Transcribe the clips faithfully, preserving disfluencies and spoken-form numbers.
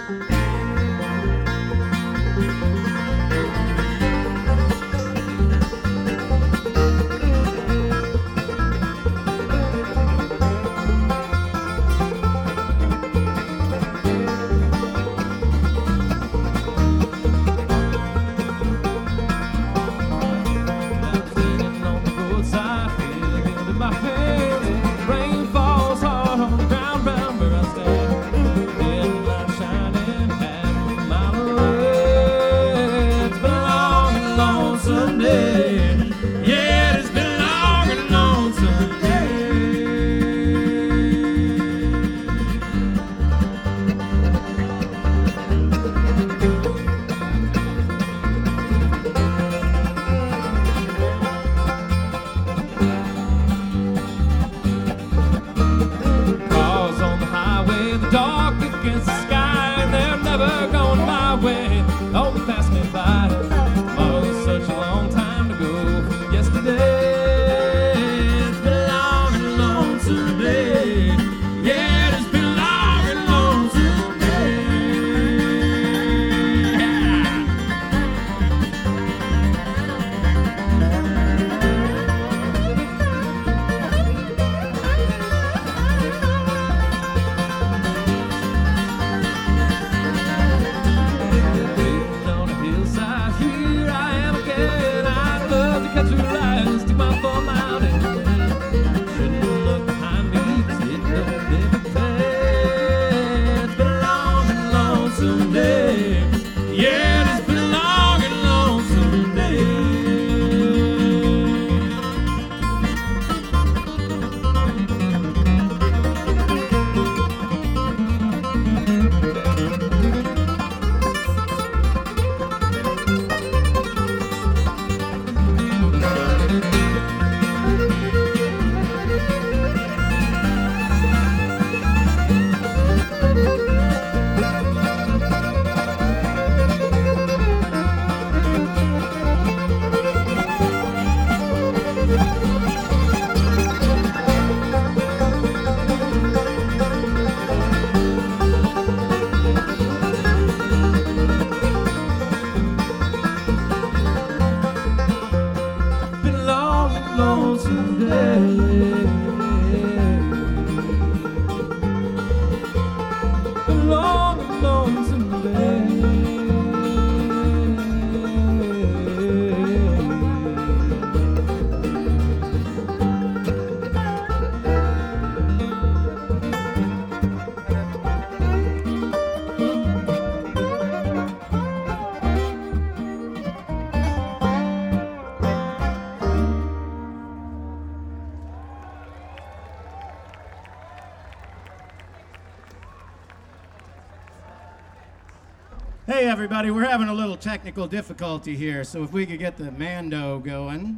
Hey everybody, we're having a little technical difficulty here, so if we could get the Mando going,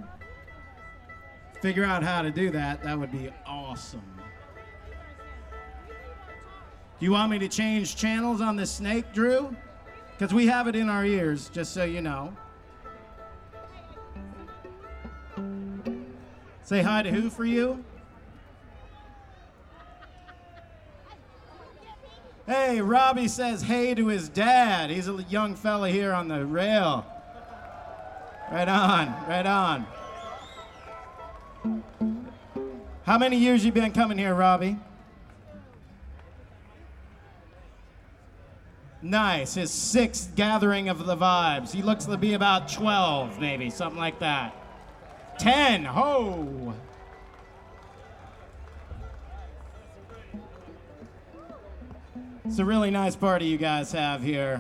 figure out how to do that, that would be awesome. Do you want me to change channels on the snake, Drew? Because we have it in our ears, just so you know. Say hi to who for you? Hey, Robbie says hey to his dad. He's a young fella here on the rail. Right on, right on. How many years you been coming here, Robbie? Nice, his sixth gathering of the vibes. He looks to be about twelve, maybe, something like that. ten, ho! It's a really nice party you guys have here.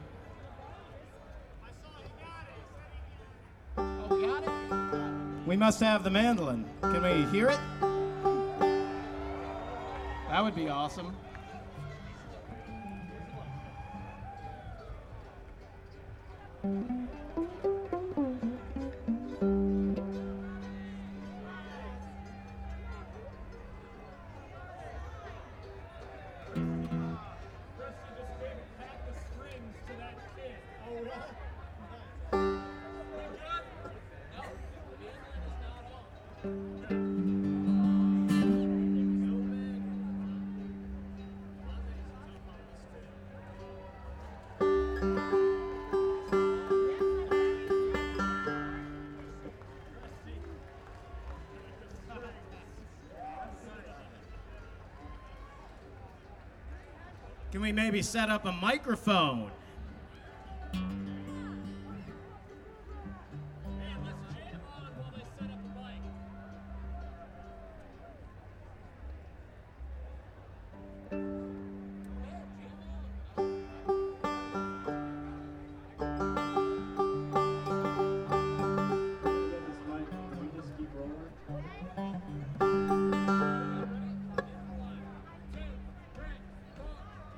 Oh, we got it? We must have the mandolin. Can we hear it? That would be awesome. Can we maybe set up a microphone?